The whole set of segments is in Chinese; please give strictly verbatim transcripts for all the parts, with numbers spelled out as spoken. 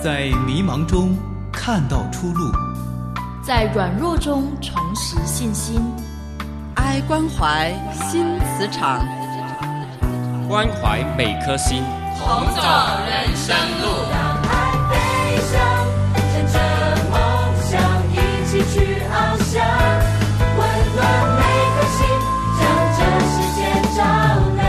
在迷茫中看到出路， 在软弱中重拾信心。 爱关怀新磁场， 关怀每颗心， 同走人生路。 让爱飞翔，乘着梦想一起去翱翔，温暖每颗心，将这世界照亮。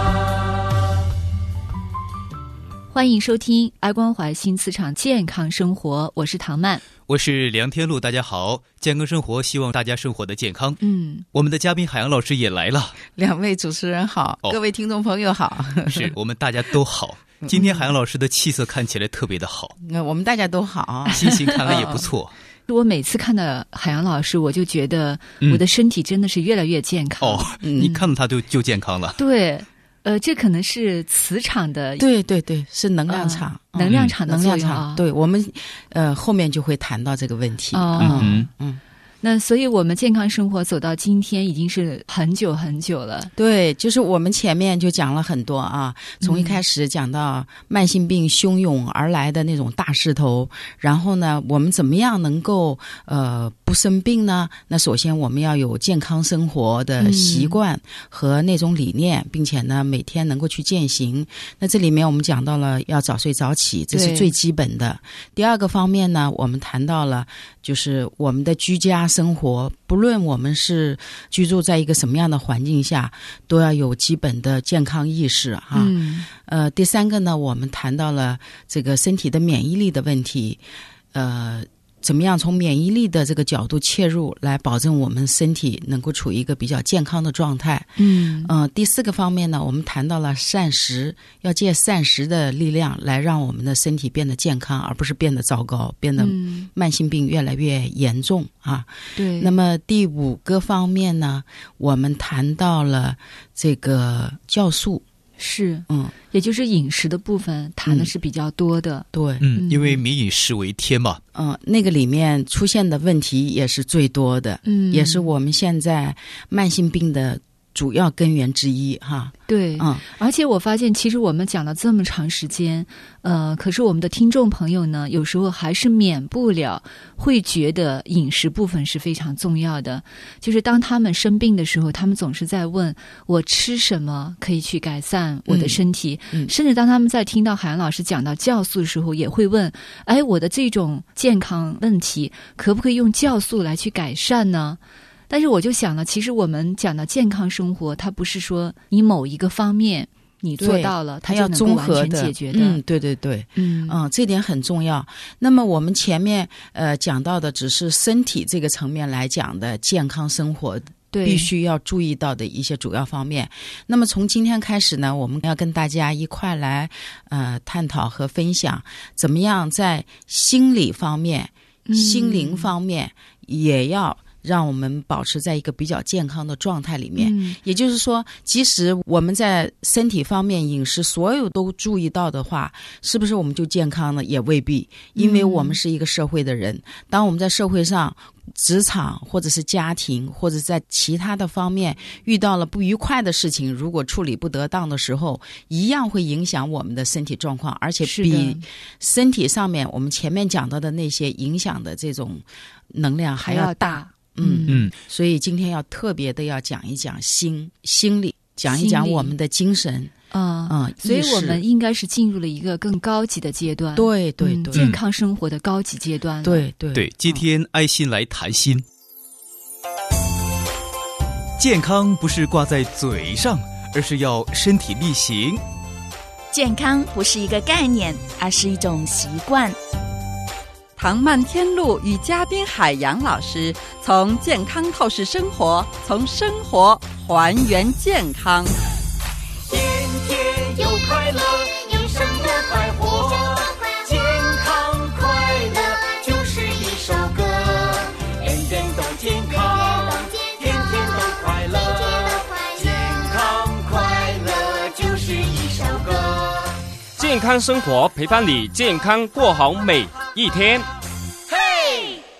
欢迎收听爱关怀新磁场健康生活，我是唐曼， 我是梁天禄。大家好，健康生活，希望大家生活的健康。 嗯， 我们的嘉宾海洋老师也来了。 两位主持人好，哦、各位听众朋友好。 是我们大家都好。今天海洋老师的气色看起来特别的好。 嗯，我们大家都好， 心情看来也不错。 我每次看到海洋老师，我就觉得我的身体真的是越来越健康。 嗯、哦，你看到他就就健康了。 对。呃，这可能是磁场的， 对对对，是能量场， 呃、能量场的作用、 嗯、能量场。对，我们呃后面就会谈到这个问题。 哦、 嗯嗯。那所以我们健康生活走到今天已经是很久很久了。 对，就是我们前面就讲了很多啊，从一开始讲到慢性病汹涌而来的那种大势头，然后呢，我们怎么样能够呃不生病呢？那首先我们要有健康生活的习惯和那种理念，嗯、并且呢每天能够去践行。那这里面我们讲到了要早睡早起，这是最基本的。第二个方面呢，我们谈到了就是我们的居家生活，不论我们是居住在一个什么样的环境下，都要有基本的健康意识哈、啊嗯。 呃，第三个呢，我们谈到了这个身体的免疫力的问题，呃。怎么样从免疫力的这个角度切入，来保证我们身体能够处于一个比较健康的状态？ 嗯呃，第四个方面呢，我们谈到了膳食，要借膳食的力量来让我们的身体变得健康，而不是变得糟糕，变得慢性病越来越严重啊。 对。 那么第五个方面呢，我们谈到了这个酵素。 是， 嗯， 也就是饮食的部分谈的是比较多的， 嗯、对， 嗯，因为民以食为天嘛， 嗯，那个里面出现的问题也是最多的， 嗯， 也是我们现在慢性病的主要根源之一哈。 对， 嗯， 而且我发现，其实我们讲了这么长时间，呃，可是我们的听众朋友呢，有时候还是免不了会觉得饮食部分是非常重要的。就是当他们生病的时候，他们总是在问我吃什么可以去改善我的身体， 嗯嗯、 甚至当他们在听到海洋老师讲到酵素的时候，也会问：哎，我的这种健康问题可不可以用酵素来去改善呢？但是我就想了，其实我们讲的健康生活，它不是说你某一个方面你做到了，它要综合的解决的。 嗯，对对对， 嗯嗯，这点很重要。那么我们前面呃讲到的只是身体这个层面来讲的健康生活。必须要注意到的一些主要方面。那么从今天开始呢，我们要跟大家一块来呃探讨和分享，怎么样在心理方面、 嗯、 心灵方面也要让我们保持在一个比较健康的状态里面。 嗯、 也就是说，即使我们在身体方面饮食所有都注意到的话，是不是我们就健康了？也未必，因为我们是一个社会的人。嗯、当我们在社会上、职场或者是家庭或者在其他的方面遇到了不愉快的事情，如果处理不得当的时候，一样会影响我们的身体状况，而且比身体上面我们前面讲到的那些影响的这种能量还要大。嗯嗯， 所以今天要特别的要讲一讲心心理，讲一讲我们的精神。 啊、 嗯嗯， 所以我们应该是进入了一个更高级的阶段。 对对对、 嗯，健康生活的高级阶段。 对对对，今天爱心来谈心。嗯、健康不是挂在嘴上，而是要身体力行。 健康不是一个概念，而是一种习惯。 唐曼天禄与嘉宾海洋老师从健康透视生活，从生活还原健康。 天天有快乐，一生多快活，健康快乐就是一首歌，天天都健康，天天都快乐，健康快乐就是一首歌。 健康生活陪伴你健康过好每一天。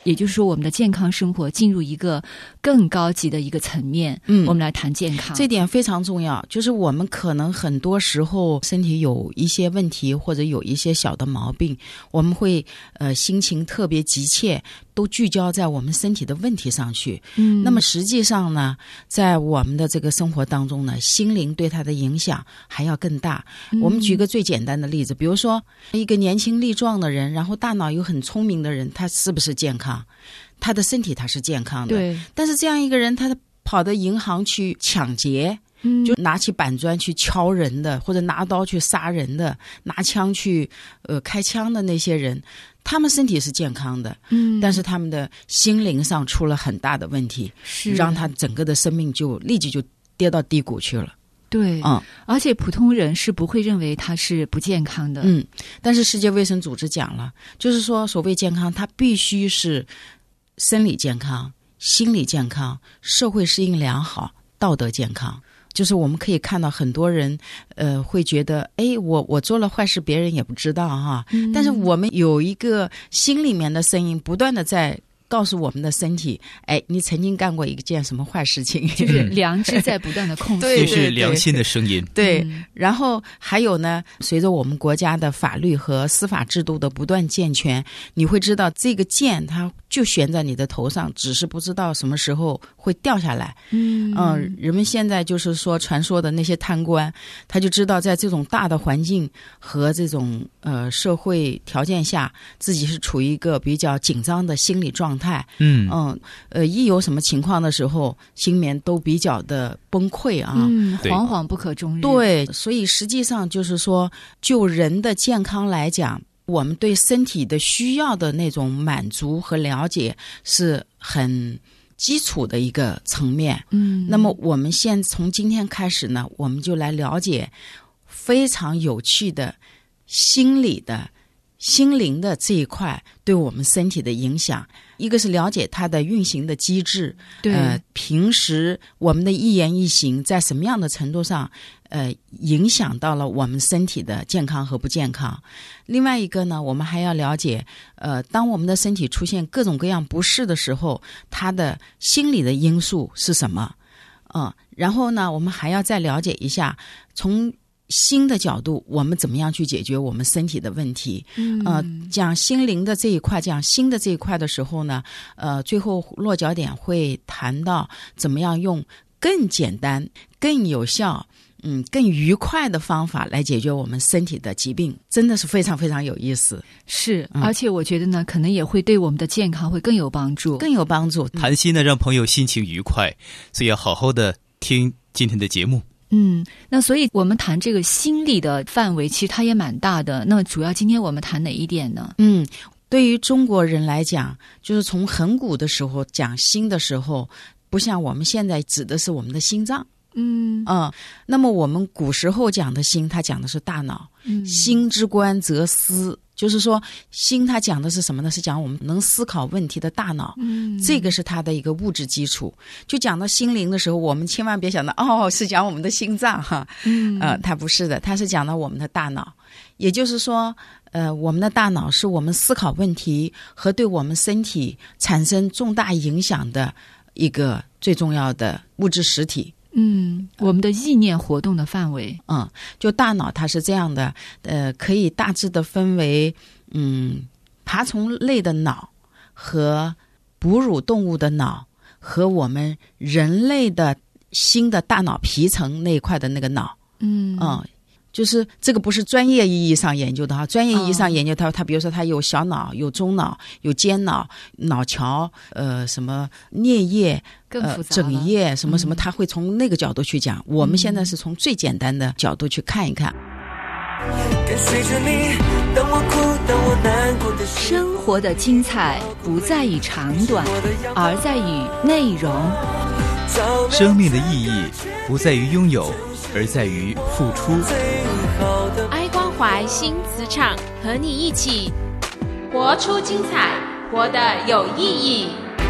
也就是说我们的健康生活进入一个更高级的一个层面。 嗯， 我们来谈健康， 这点非常重要。就是我们可能很多时候身体有一些问题，或者有一些小的毛病，我们会呃心情特别急切，都聚焦在我们身体的问题上去。 嗯， 那么实际上呢，在我们的这个生活当中呢，心灵对它的影响还要更大。 嗯、 我们举个最简单的例子，比如说一个年轻力壮的人，然后大脑又很聪明的人，他是不是健康？他的身体他是健康的。 对。 但是这样一个人，他跑到银行去抢劫， 嗯， 就拿起板砖去敲人的，或者拿刀去杀人的，拿枪去呃开枪的那些人，他们身体是健康的， 嗯， 但是他们的心灵上出了很大的问题， 是让他整个的生命就立即就跌到低谷去了。 对， 嗯， 而且普通人是不会认为他是不健康的。 嗯，但是世界卫生组织讲了，就是说所谓健康，它必须是生理健康、心理健康、社会适应良好、道德健康。就是我们可以看到很多人呃会觉得，哎，我我做了坏事别人也不知道哈、嗯、但是我们有一个心里面的声音不断的在告诉我们的身体，哎，你曾经干过一件什么坏事情， 就是良知在不断的控诉对， 也是良心的声音。 对、 嗯、 然后还有呢，随着我们国家的法律和司法制度的不断健全，你会知道这个剑它就悬在你的头上，只是不知道什么时候会掉下来。 嗯嗯、呃，人们现在就是说传说的那些贪官，他就知道在这种大的环境和这种呃社会条件下，自己是处于一个比较紧张的心理状态。 嗯嗯呃，一有什么情况的时候，心里面都比较的崩溃啊， 嗯，惶惶不可终日。 对，所以实际上就是说，就人的健康来讲，我们对身体的需要的那种满足和了解是很基础的一个层面。 嗯， 那么我们现从今天开始呢，我们就来了解非常有趣的心理的心灵的这一块对我们身体的影响。一个是了解它的运行的机制， 对， 呃，平时我们的一言一行在什么样的程度上呃，影响到了我们身体的健康和不健康。另外一个呢，我们还要了解呃，当我们的身体出现各种各样不适的时候，它的心理的因素是什么。嗯，然后呢，我们还要再了解一下从心的角度，我们怎么样去解决我们身体的问题？ 嗯， 呃，讲心灵的这一块，讲心的这一块的时候呢，呃，最后落脚点会谈到怎么样用更简单、更有效、嗯，更愉快的方法来解决我们身体的疾病，真的是非常非常有意思。 是， 嗯、 而且我觉得呢，可能也会对我们的健康会更有帮助， 更有帮助。 谈心呢，让朋友心情愉快，所以要好好的听今天的节目。 嗯，那所以我们谈这个心理的范围，其实它也蛮大的。那主要今天我们谈哪一点呢？ 嗯，对于中国人来讲，就是从很古的时候讲心的时候，不像我们现在指的是我们的心脏。 嗯嗯，那么我们古时候讲的心，它讲的是大脑。 嗯， 心之官则思，就是说心它讲的是什么呢？是讲我们能思考问题的大脑。 嗯， 这个是它的一个物质基础。就讲到心灵的时候，我们千万别想到哦，是讲我们的心脏哈。 嗯， 呃，它不是的，它是讲到我们的大脑。也就是说，呃，我们的大脑是我们思考问题和对我们身体产生重大影响的一个最重要的物质实体。 嗯，我们的意念活动的范围， 嗯，就大脑它是这样的，呃，可以大致的分为，嗯，爬虫类的脑和哺乳动物的脑和我们人类的新的大脑皮层那一块的那个脑， 嗯嗯。就是这个不是专业意义上研究的哈，专业意义上研究它，它比如说它有小脑、有中脑、有间脑、脑桥，呃，什么颞叶、呃枕叶，什么什么，它会从那个角度去讲。嗯、我们现在是从最简单的角度去看一看。 跟随着你，当我哭，当我难过的时候， 生活的精彩不在于长短，而在于内容。 生命的意义不在于拥有，而在于付出。 爱关怀新磁场，和你一起活出精彩，活得有意义。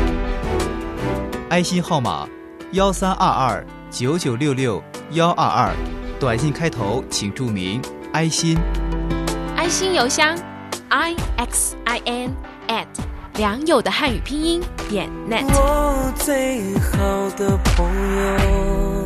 爱心号码幺三二二九九六六幺二二，短信开头请注明爱心。 爱心邮箱 i x i n at 良友的汉语拼音点 net。 我最好的朋友。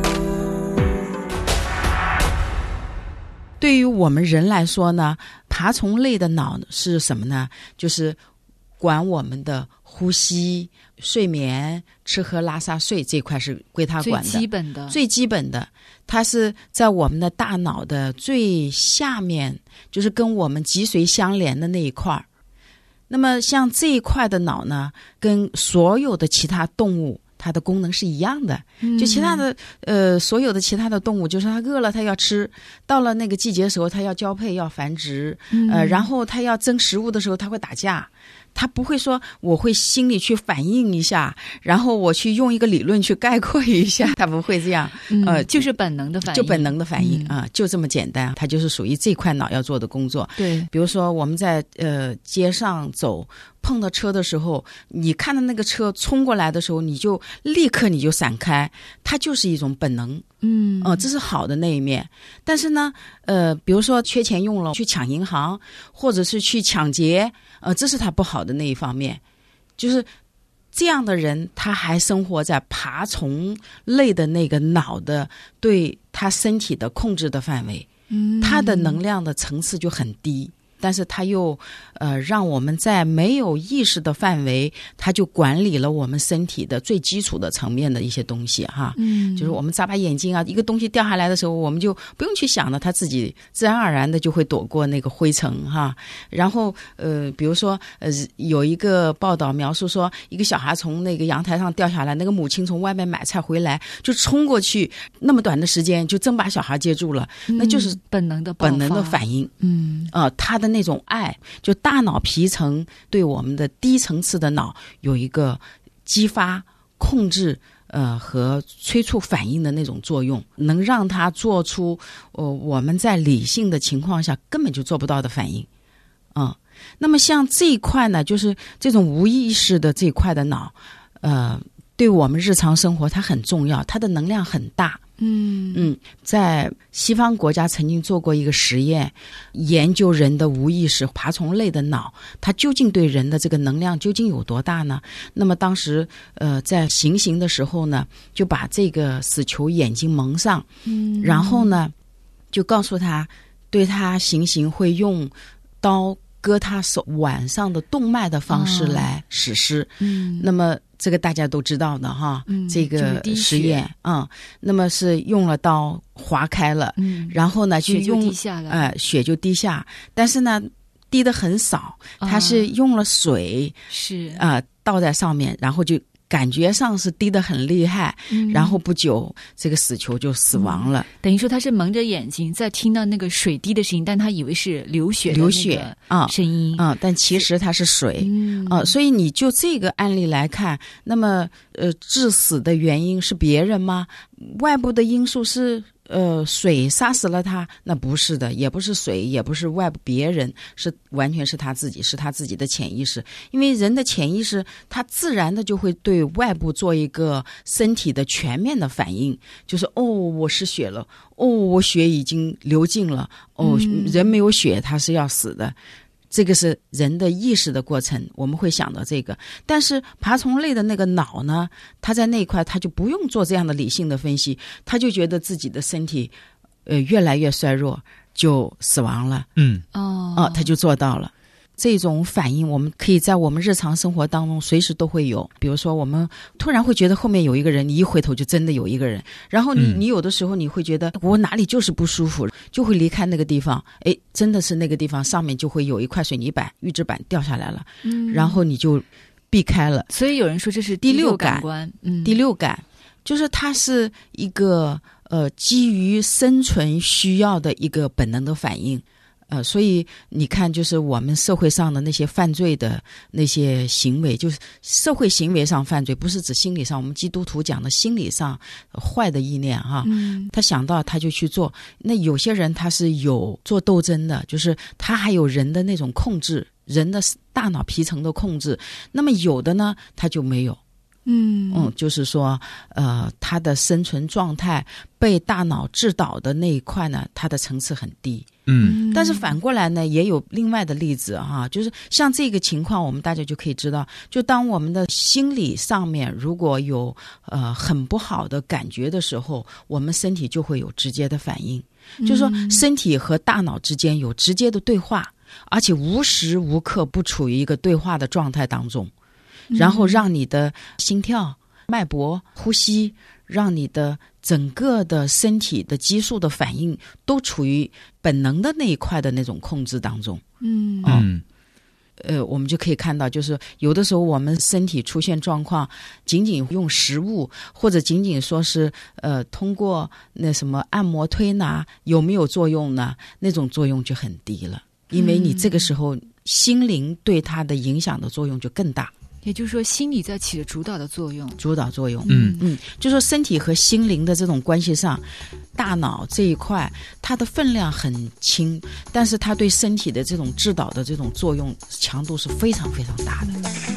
对于我们人来说呢，爬虫类的脑是什么呢？就是管我们的呼吸、睡眠、吃喝拉撒睡这一块是归它管的， 最基本的， 最基本的，它是在我们的大脑的最下面，就是跟我们脊髓相连的那一块。那么像这一块的脑呢，跟所有的其他动物它的功能是一样的，就其他的呃所有的其他的动物，就是它饿了它要吃，到了那个季节的时候它要交配要繁殖，呃，然后它要争食物的时候它会打架。他不会说我会心里去反应一下，然后我去用一个理论去概括一下，他不会这样，呃， 嗯、就是本能的反应， 就本能的反应、 嗯、 啊，就这么简单。它就是属于这块脑要做的工作。 对， 比如说我们在呃街上走，碰到车的时候，你看到那个车冲过来的时候，你就立刻你就闪开，它就是一种本能。 嗯， 哦、呃，这是好的那一面。但是呢，呃，比如说缺钱用了去抢银行，或者是去抢劫，呃，这是他不好的那一方面。就是这样的人，他还生活在爬虫类的那个脑的对他身体的控制的范围，嗯，他的能量的层次就很低。但是他又呃让我们在没有意识的范围，他就管理了我们身体的最基础的层面的一些东西哈。嗯，就是我们眨巴眼睛啊，一个东西掉下来的时候，我们就不用去想了，它自己自然而然的就会躲过那个灰尘哈。然后呃比如说呃有一个报道描述说，一个小孩从那个阳台上掉下来，那个母亲从外面买菜回来就冲过去，那么短的时间就真把小孩接住了， 嗯、 那就是本能的本能的反应。 嗯， 呃他的那种爱，就大脑皮层对我们的低层次的脑有一个激发、控制呃和催促反应的那种作用，能让它做出呃我们在理性的情况下根本就做不到的反应。嗯，那么像这一块呢，就是这种无意识的这一块的脑，呃，对我们日常生活它很重要，它的能量很大。嗯嗯，在西方国家曾经做过一个实验，研究人的无意识爬虫类的脑，它究竟对人的这个能量究竟有多大呢？那么当时呃在行刑的时候呢，就把这个死囚眼睛蒙上，嗯，然后呢就告诉他，对他行刑会用刀割他手腕上的动脉的方式来实施。哦、嗯，那么这个大家都知道的哈，嗯、这个实验，嗯，那么是用了刀划开了，嗯，然后呢就用血就滴下来， 呃，血就滴下，但是呢滴得很少，它是用了水， 是啊、呃、倒在上面，然后就感觉上是滴得很厉害，嗯、然后不久这个死囚就死亡了。 嗯、等于说他是蒙着眼睛在听到那个水滴的声音，但他以为是流血的流血啊声音啊、嗯，但其实它是水啊、呃。所以你就这个案例来看，那么呃致死的原因是别人吗？外部的因素是呃水杀死了他？那不是的，也不是水，也不是外部别人，是完全是他自己，是他自己的潜意识。因为人的潜意识，他自然的就会对外部做一个身体的全面的反应，就是哦，我失血了，哦，我血已经流尽了，哦，嗯、人没有血他是要死的。这个是人的意识的过程，我们会想到这个。但是爬虫类的那个脑呢，它在那一块它就不用做这样的理性的分析，它就觉得自己的身体呃越来越衰弱，就死亡了。 嗯， 哦， 哦，它就做到了。这种反应我们可以在我们日常生活当中随时都会有。比如说我们突然会觉得后面有一个人，你一回头就真的有一个人，然后你、嗯、你有的时候你会觉得我哪里就是不舒服，就会离开那个地方，诶，真的是那个地方上面就会有一块水泥板预制板掉下来了，嗯，然后你就避开了。 所以有人说这是第六感官，嗯， 第六感就是它是一个呃基于生存需要的一个本能的反应。呃，所以你看，就是我们社会上的那些犯罪的那些行为，就是社会行为上犯罪，不是指心理上。我们基督徒讲的心理上坏的意念哈，嗯，他想到他就去做。那有些人他是有做斗争的，就是他还有人的那种控制，人的大脑皮层的控制。那么有的呢，他就没有。 嗯嗯，就是说，呃，它的生存状态被大脑制导的那一块呢，它的层次很低。 嗯但是反过来呢，也有另外的例子哈，就是像这个情况，我们大家就可以知道，就当我们的心理上面如果有呃很不好的感觉的时候，我们身体就会有直接的反应，就是说身体和大脑之间有直接的对话，而且无时无刻不处于一个对话的状态当中，然后让你的心跳、脉搏、呼吸，让你的整个的身体的激素的反应都处于本能的那一块的那种控制当中。 嗯嗯呃，我们就可以看到，就是有的时候我们身体出现状况，仅仅用食物或者仅仅说是呃通过那什么按摩推拿有没有作用呢？那种作用就很低了，因为你这个时候心灵对它的影响的作用就更大。 也就是说，心理在起着主导的作用。 主导作用， 嗯嗯，就说身体和心灵的这种关系上，大脑这一块它的分量很轻，但是它对身体的这种指导的这种作用强度是非常非常大的。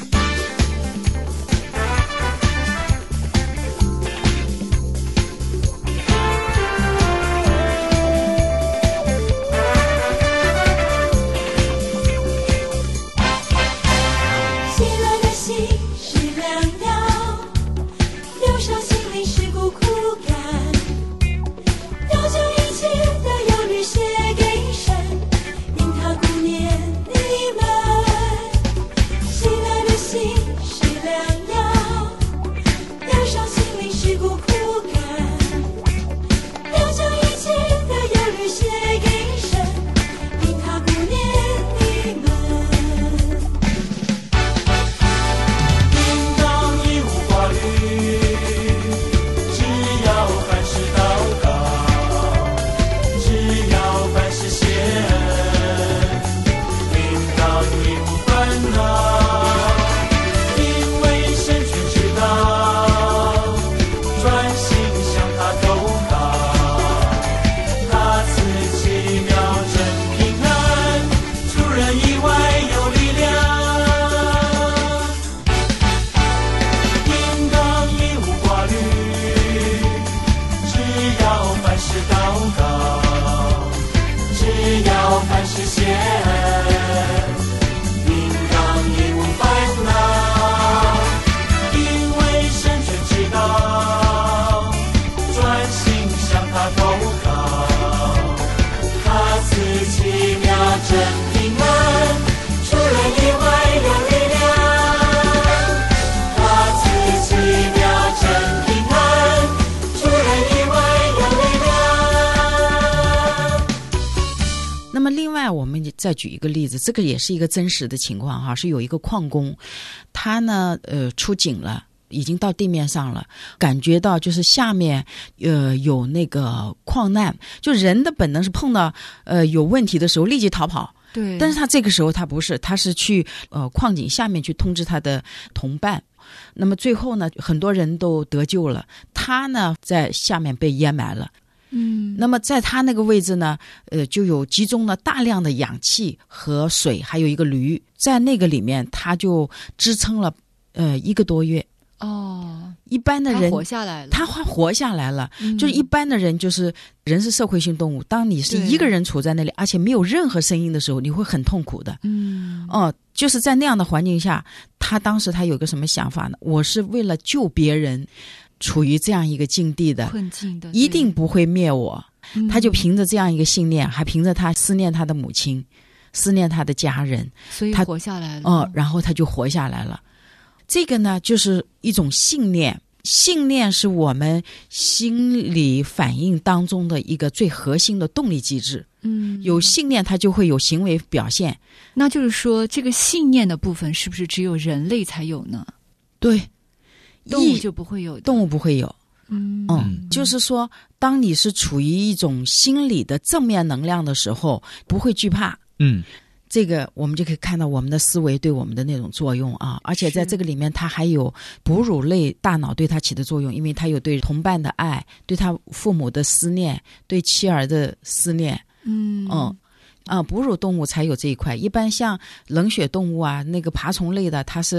再举一个例子，这个也是一个真实的情况哈，是有一个矿工，他呢呃出井了，已经到地面上了，感觉到就是下面呃有那个矿难，就人的本能是碰到呃有问题的时候立即逃跑， 对， 但是他这个时候他不是，他是去呃矿井下面去通知他的同伴。那么最后呢，很多人都得救了，他呢在下面被淹埋了。 嗯， 那么在他那个位置呢，呃，就有集中了大量的氧气和水，还有一个驴，在那个里面，他就支撑了呃一个多月。 哦， 一般的人他活下来了， 他活下来了。 嗯、 就是一般的人，就是人是社会性动物，当你是一个人处在那里，而且没有任何声音的时候，你会很痛苦的。 嗯， 哦，就是在那样的环境下，他当时他有个什么想法呢？我是为了救别人。处于这样一个境地的困境的， 一定不会灭我。 嗯、 他就凭着这样一个信念，还凭着他思念他的母亲，思念他的家人， 所以他活下来了。 哦，然后他就活下来了。这个呢，就是一种信念。信念是我们心理反应当中的一个最核心的动力机制。 嗯， 有信念，它就会有行为表现。 那就是说，这个信念的部分是不是只有人类才有呢？ 对。 动物就不会有的， 动物不会有。 嗯嗯，就是说，当你是处于一种心理的正面能量的时候，不会惧怕。 嗯， 这个我们就可以看到我们的思维对我们的那种作用啊，而且在这个里面，它还有哺乳类大脑对它起的作用，因为它有对同伴的爱，对他父母的思念，对妻儿的思念。 嗯嗯。啊，哺乳动物才有这一块。一般像冷血动物啊，那个爬虫类的，它是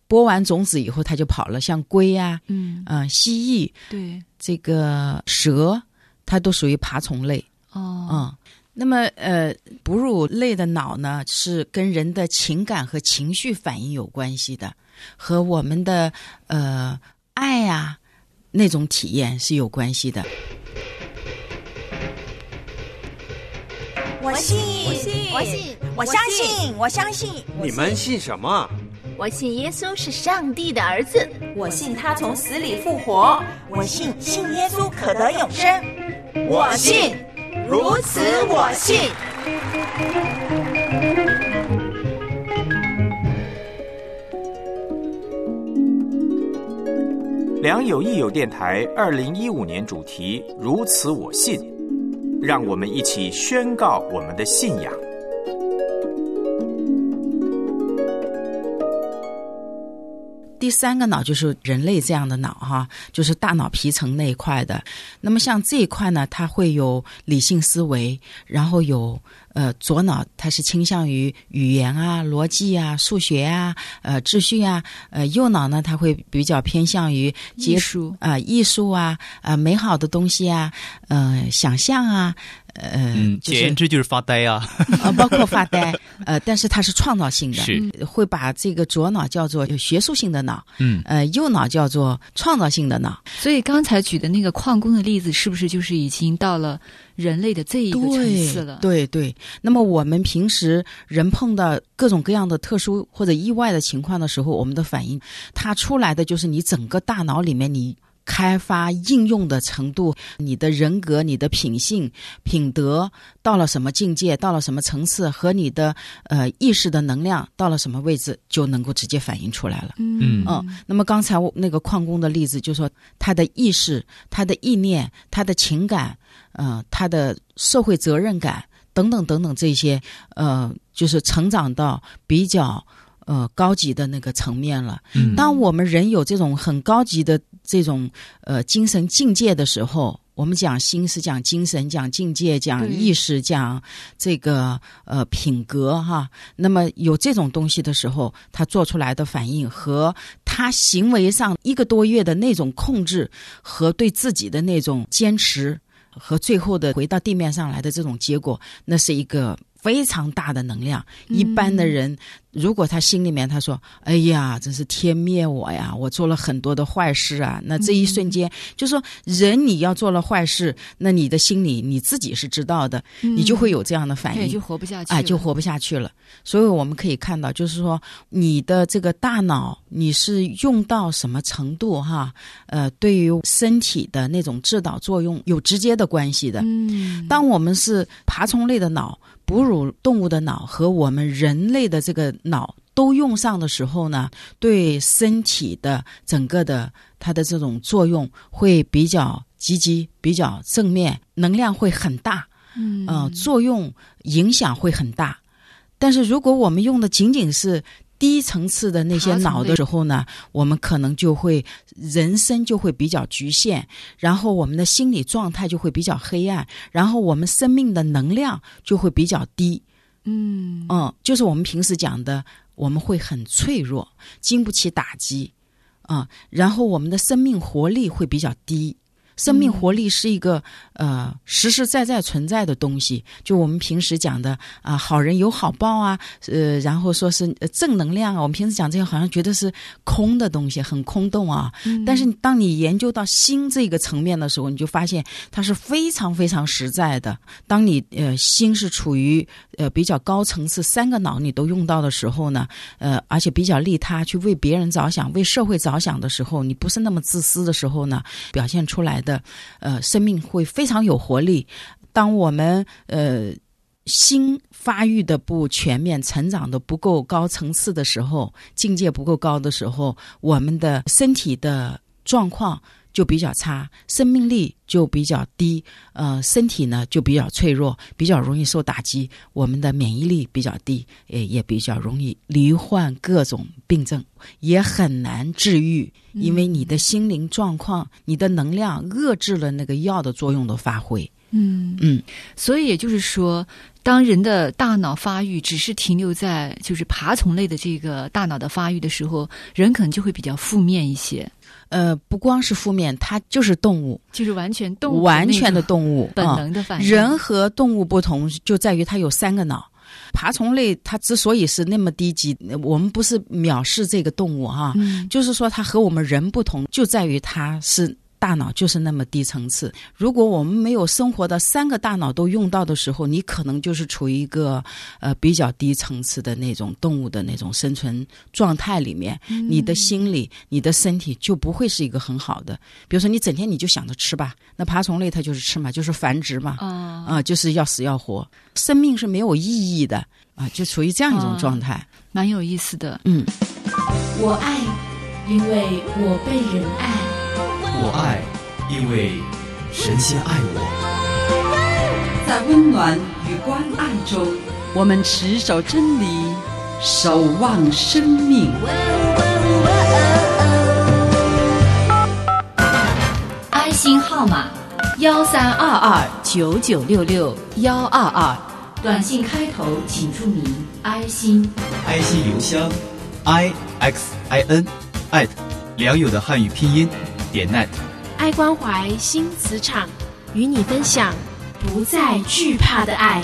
播完种子以后它就跑了，像龟啊， 嗯呃蜥蜴， 对， 这个蛇，它都属于爬虫类。 哦， 嗯，那么呃，哺乳类的脑呢，是跟人的情感和情绪反应有关系的，和我们的呃爱啊那种体验是有关系的。 我信，我信，我信，我相信，我相信。 你们信什么？ 我信耶稣是上帝的儿子， 我信他从死里复活，我信信耶稣可得永生，我信，如此我信。 良友益友电台二零一五年主题如此我信，让我们一起宣告我们的信仰。 第三个脑就是人类这样的脑哈，就是大脑皮层那一块的。那么像这一块呢，它会有理性思维，然后有呃左脑，它是倾向于语言啊、逻辑啊、数学啊、呃秩序啊。呃右脑呢，它会比较偏向于艺术啊、呃、艺术啊、呃美好的东西啊、呃想象啊。呃， 嗯， 就是、 简直就是发呆啊！ 呃，包括发呆，呃，但是它是创造性的， 是会把这个左脑叫做学术性的脑， 嗯， 呃，右脑叫做创造性的脑。 所以刚才举的那个矿工的例子，是不是就是已经到了人类的这一个层次了？ 对对对。那么我们平时人碰到各种各样的特殊或者意外的情况的时候，我们的反应，它出来的就是你整个大脑里面你开发应用的程度，你的人格、你的品性、品德到了什么境界，到了什么层次，和你的呃意识的能量到了什么位置，就能够直接反映出来了。 嗯嗯，那么刚才那个矿工的例子，就说他的意识、他的意念、他的情感，呃，他的社会责任感等等等等这些，呃，就是成长到比较呃高级的那个层面了。 嗯， 当我们人有这种很高级的这种呃精神境界的时候，我们讲心是讲精神、讲境界、讲意识、讲这个呃品格哈。那么有这种东西的时候，他做出来的反应和他行为上一个多月的那种控制和对自己的那种坚持，和最后的回到地面上来的这种结果，那是一个非常大的能量。一般的人如果他心里面他说哎呀真是天灭我呀，我做了很多的坏事啊，那这一瞬间、嗯、就说人你要做了坏事，那你的心里你自己是知道的、嗯、你就会有这样的反应， 就活不下去哎，就活不下去了。所以我们可以看到就是说你的这个大脑你是用到什么程度哈，呃，对于身体的那种指导作用有直接的关系的。 嗯， 当我们是爬虫类的脑、哺乳动物的脑和我们人类的这个脑都用上的时候呢，对身体的整个的它的这种作用会比较积极，比较正面，能量会很大， 嗯， 呃，作用影响会很大。但是如果我们用的仅仅是低层次的那些脑的时候呢，我们可能就会人生就会比较局限，然后我们的心理状态就会比较黑暗，然后我们生命的能量就会比较低。 嗯嗯，就是我们平时讲的，我们会很脆弱，经不起打击啊、嗯，然后我们的生命活力会比较低。生命活力是一个呃实实在在存在的东西，就我们平时讲的啊、呃，好人有好报啊，呃，然后说是正能量啊，我们平时讲这个好像觉得是空的东西，很空洞啊。嗯、但是当你研究到心这个层面的时候，你就发现它是非常非常实在的。当你呃心是处于呃比较高层次，三个脑你都用到的时候呢，呃，而且比较利他，去为别人着想、为社会着想的时候，你不是那么自私的时候呢，表现出来的。的呃，生命会非常有活力。当我们呃心发育的不全面，成长的不够高层次的时候，境界不够高的时候，我们的身体的状况就比较差，生命力就比较低，呃，身体呢就比较脆弱，比较容易受打击，我们的免疫力比较低，也也比较容易罹患各种病症，也很难治愈，因为你的心灵状况、你的能量遏制了那个药的作用的发挥。 嗯嗯， 所以也就是说，当人的大脑发育只是停留在就是爬虫类的这个大脑的发育的时候，人可能就会比较负面一些。 呃，不光是负面，它就是动物， 就是完全动物完全的动物本能的反应、 嗯。人和动物不同，就在于它有三个脑。爬虫类它之所以是那么低级，我们不是藐视这个动物哈、 嗯， 就是说它和我们人不同，就在于它是大脑就是那么低层次。如果我们没有生活的三个大脑都用到的时候，你可能就是处于一个呃比较低层次的那种动物的那种生存状态里面、嗯、你的心理你的身体就不会是一个很好的。比如说你整天你就想着吃吧，那爬虫类它就是吃嘛，就是繁殖嘛，啊、呃，就是要死要活，生命是没有意义的啊，就处于这样一种状态、啊、 蛮有意思的。 嗯， 我爱，因为我被人爱。 我爱，因为神先爱我。 在温暖与关爱中，我们持守真理，守望生命。 爱心号码幺三二二九九六六幺二二，短信开头请注明爱心。 爱心邮箱 i x i n at 良友的汉语拼音点 net。 爱关怀新磁场，与你分享不再惧怕的爱。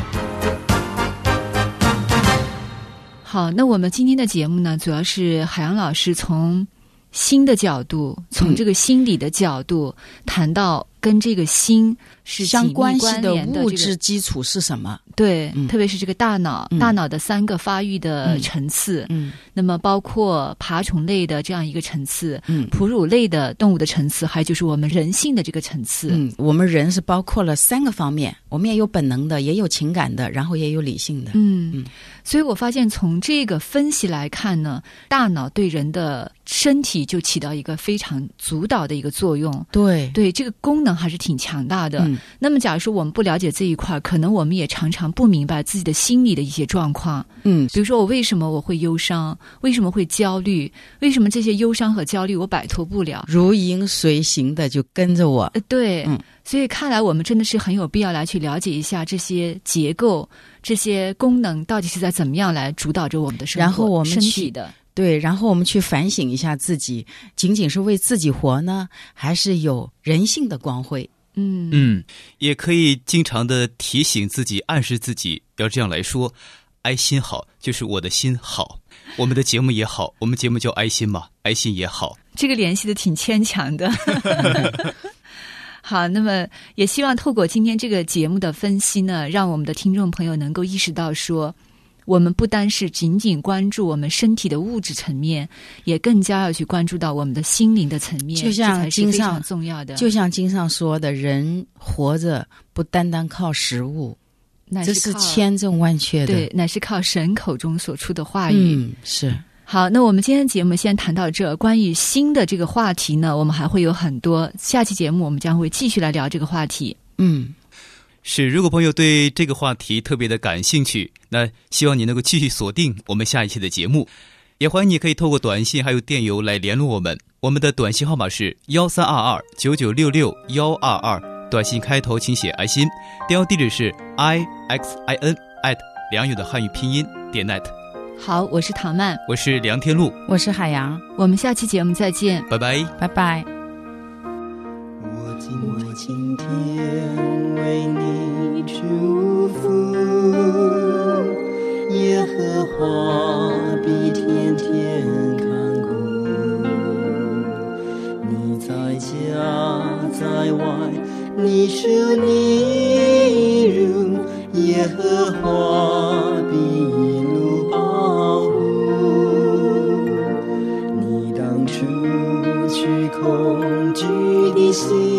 好，那我们今天的节目呢，主要是海洋老师从心的角度，从这个心理的角度、嗯、谈到跟这个心是相关系的物质质基础是什么？ 对、 嗯， 特别是这个大脑、嗯，大脑的三个发育的层次， 嗯， 那么包括爬虫类的这样一个层次， 嗯， 哺乳类的动物的层次，还有就是我们人性的这个层次。 嗯，我们人是包括了三个方面，我们也有本能的，也有情感的，然后也有理性的。 嗯嗯，所以我发现从这个分析来看呢，大脑对人的身体就起到一个非常主导的一个作用。 对对，这个功能还是挺强大的。 嗯， 那么假如说我们不了解这一块，可能我们也常常不明白自己的心理的一些状况。 嗯， 比如说我为什么我会忧伤，为什么会焦虑，为什么这些忧伤和焦虑我摆脱不了， 如影随形的就跟着我。 呃，对， 嗯， 所以看来我们真的是很有必要来去了解一下这些结构，这些功能到底是在怎么样来主导着我们的生活， 然后我们身体的。 对，然后我们去反省一下自己，仅仅是为自己活呢，还是有人性的光辉？ 嗯嗯，也可以经常的提醒自己，暗示自己要这样来说：爱心好，就是我的心好。我们的节目也好，我们节目叫爱心嘛，爱心也好。 这个联系的挺牵强的。好，那么也希望透过今天这个节目的分析呢，让我们的听众朋友能够意识到说，我们不单是仅仅关注我们身体的物质层面，也更加要去关注到我们的心灵的层面， 就像经上这才是非常重要的。 就像经上说的，人活着不单单靠食物， 是这是千真万确的。 对，乃是靠神口中所出的话语。 嗯，是。 好，那我们今天节目先谈到这。关于心的这个话题呢，我们还会有很多，下期节目我们将会继续来聊这个话题。 嗯。 是，如果朋友对这个话题特别的感兴趣，那希望你能够继续锁定我们下一期的节目。也欢迎你可以透过短信还有电邮来联络我们，我们的短信号码是幺三二二九九六六幺二二，短信开头请写爱心，电邮地址是 i x i n at 良友的汉语拼音点 net。 好，我是唐曼， 我是梁天禄， 我是海洋， 我们下期节目再见， 拜拜， 拜拜。 我今天为你祝福，耶和华必天天看顾你，在家在外，你是你如耶和华必一路保护你，当出去恐惧的心，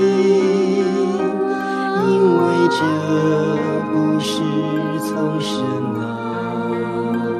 因为这不是从神来。